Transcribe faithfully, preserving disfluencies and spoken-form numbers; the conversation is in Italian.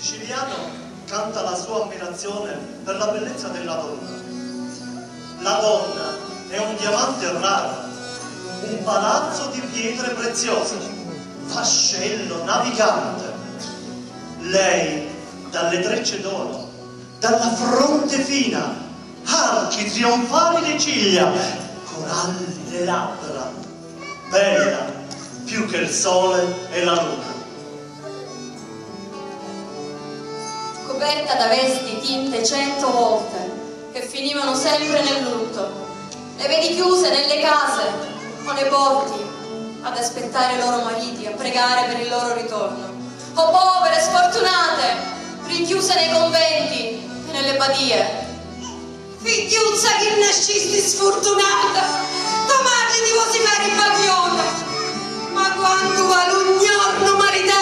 siciliano canta la sua ammirazione per la bellezza della donna. La donna è un diamante raro, un palazzo di pietre preziose, vascello navigante. Lei, dalle trecce d'oro, dalla fronte fina, archi trionfali le ciglia, coralli le labbra, bella più che il sole e la luna. Coperta da vesti tinte cento volte, che finivano sempre nel lutto. Le vedi chiuse nelle case o nei porti, ad aspettare i loro mariti, a pregare per il loro ritorno. O povere, sfortunate, rinchiuse nei conventi e nelle badie. Figliuzza che nascisti sfortunata, tua madre ti vuoi fare il baglione, ma quando va l'ognorno maritato